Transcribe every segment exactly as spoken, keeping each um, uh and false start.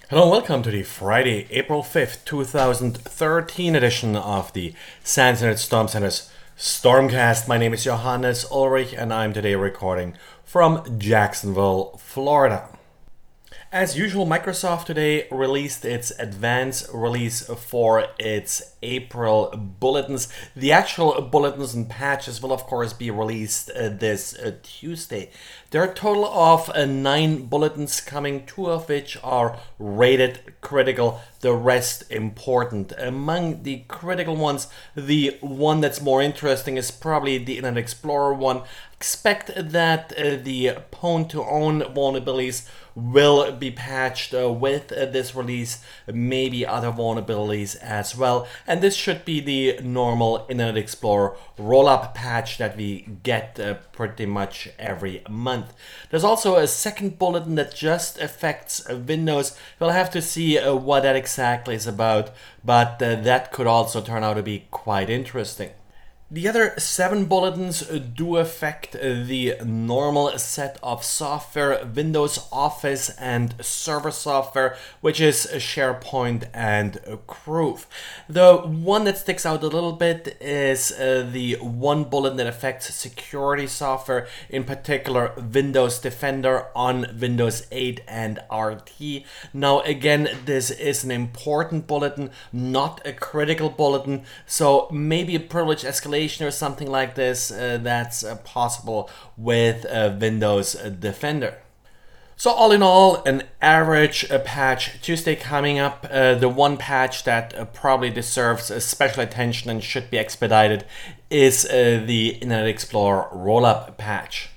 Hello and welcome to the Friday, April fifth, two thousand thirteen edition of the SANS Internet Storm Center's Stormcast. My name is Johannes Ulrich and I'm today recording from Jacksonville, Florida. As usual, Microsoft today released its advanced release for its April bulletins. The actual bulletins and patches will, of course, be released uh, this uh, Tuesday. There are a total of uh, nine bulletins coming, two of which are rated critical, the rest important. Among the critical ones, the one that's more interesting is probably the Internet Explorer one. Expect that uh, the pwn-to-own vulnerabilities will be patched uh, with uh, this release, maybe other vulnerabilities as well. And this should be the normal Internet Explorer roll-up patch that we get uh, pretty much every month. There's also a second bulletin that just affects uh, Windows. We'll have to see uh, what that exactly is about, but uh, that could also turn out to be quite interesting. The other seven bulletins do affect the normal set of software, Windows Office and server software, which is SharePoint and Groove. The one that sticks out a little bit is uh, the one bulletin that affects security software, in particular Windows Defender on Windows eight and R T. Now again, this is an important bulletin, not a critical bulletin, so maybe a privilege escalation or something like this uh, that's uh, possible with uh, Windows Defender. So all in all, an average uh, patch Tuesday coming up. Uh, the one patch that uh, probably deserves uh, special attention and should be expedited is uh, the Internet Explorer rollup patch.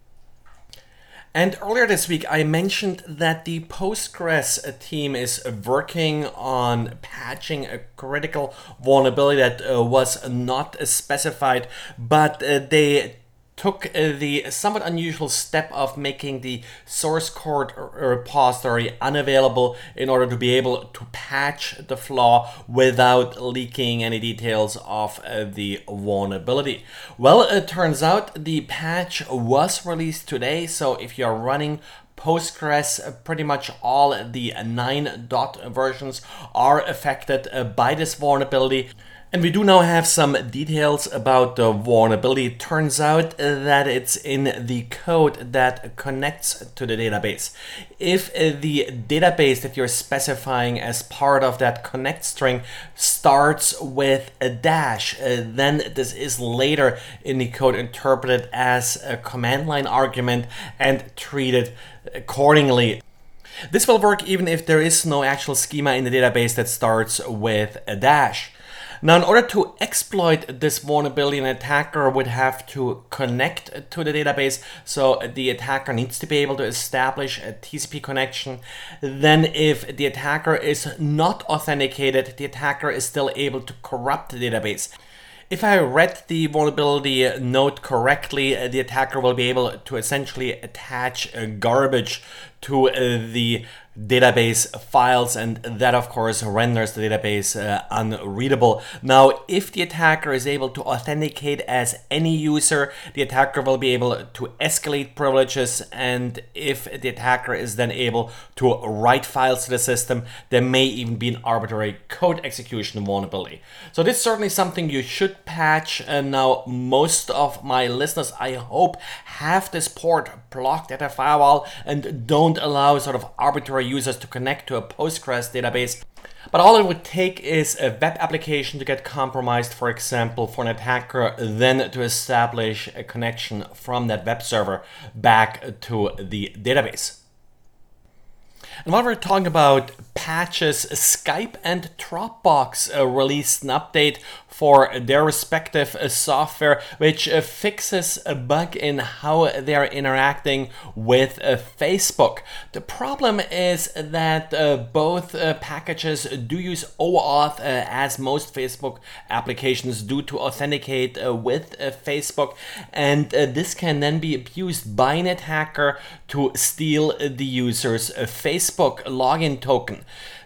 And earlier this week, I mentioned that the Postgres team is working on patching a critical vulnerability that uh, was not specified, but uh, they took uh, the somewhat unusual step of making the source code repository unavailable in order to be able to patch the flaw without leaking any details of uh, the vulnerability. Well, it turns out the patch was released today, so if you're running Postgres, pretty much all the nine dot versions are affected uh, by this vulnerability. And we do now have some details about the vulnerability. It turns out that it's in the code that connects to the database. If the database that you're specifying as part of that connect string starts with a dash, then this is later in the code interpreted as a command line argument and treated accordingly. This will work even if there is no actual schema in the database that starts with a dash. Now, in order to exploit this vulnerability, an attacker would have to connect to the database. So the attacker needs to be able to establish a T C P connection. Then if the attacker is not authenticated, the attacker is still able to corrupt the database. If I read the vulnerability note correctly, the attacker will be able to essentially attach garbage to the database files, and that of course renders the database uh, unreadable. Now, if the attacker is able to authenticate as any user, the attacker will be able to escalate privileges, and if the attacker is then able to write files to the system, there may even be an arbitrary code execution vulnerability. So this is certainly something you should patch. And now most of my listeners, I hope, have this port blocked at a firewall and don't allow sort of arbitrary users to connect to a Postgres database. But all it would take is a web application to get compromised, for example, for an attacker, then to establish a connection from that web server back to the database. And while we're talking about patches, Skype and Dropbox uh, released an update for their respective uh, software, which uh, fixes a bug in how they're interacting with uh, Facebook. The problem is that uh, both uh, packages do use OAuth, uh, as most Facebook applications do, to authenticate uh, with uh, Facebook, and uh, this can then be abused by an attacker to steal the user's uh, Facebook login token.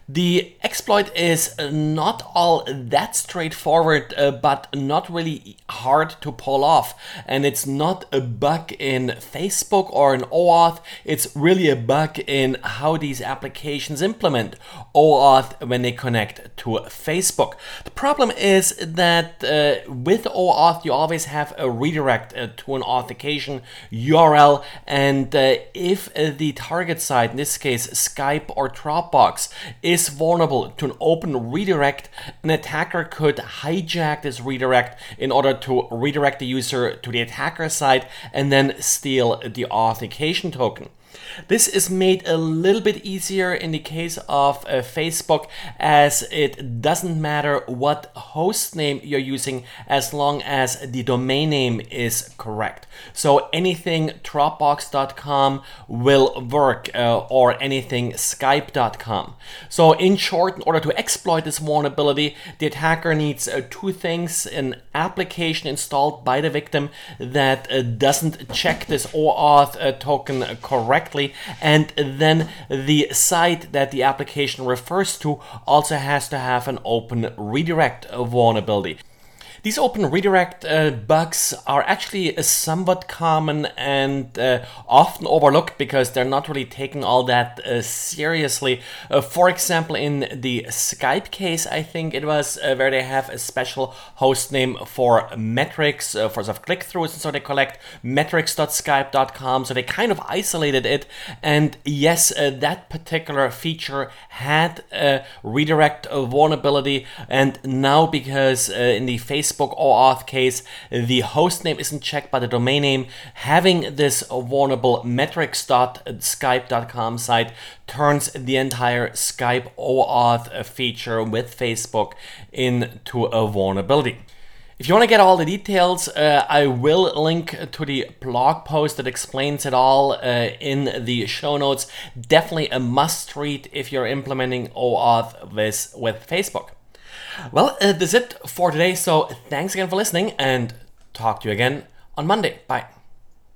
The exploit is not all that straightforward, uh, but not really hard to pull off. And it's not a bug in Facebook or in OAuth, it's really a bug in how these applications implement OAuth when they connect to Facebook. The problem is that uh, with OAuth you always have a redirect uh, to an authentication U R L, and uh, if uh, the target site, in this case Skype or Dropbox, is is vulnerable to an open redirect, an attacker could hijack this redirect in order to redirect the user to the attacker site and then steal the authentication token. This is made a little bit easier in the case of uh, Facebook, as it doesn't matter what host name you're using as long as the domain name is correct. So anything Dropbox dot com will work, uh, or anything Skype dot com. So in short, in order to exploit this vulnerability, the attacker needs uh, two things: an application installed by the victim that uh, doesn't check this OAuth uh, token correctly, and then the site that the application refers to also has to have an open redirect vulnerability. These open redirect uh, bugs are actually uh, somewhat common and uh, often overlooked because they're not really taken all that uh, seriously. Uh, for example, in the Skype case, I think it was uh, where they have a special host name for metrics, uh, for sort of click-throughs, and so they collect metrics dot skype dot com, so they kind of isolated it. And yes, uh, that particular feature had a redirect vulnerability, and now because uh, in the Facebook Facebook OAuth case, the host name isn't checked by the domain name, having this vulnerable metrics dot skype dot com site turns the entire Skype OAuth feature with Facebook into a vulnerability. If you want to get all the details, uh, I will link to the blog post that explains it all uh, in the show notes. Definitely a must read if you're implementing OAuth with, with Facebook. Well, uh, that's it for today, so thanks again for listening, and talk to you again on Monday. Bye.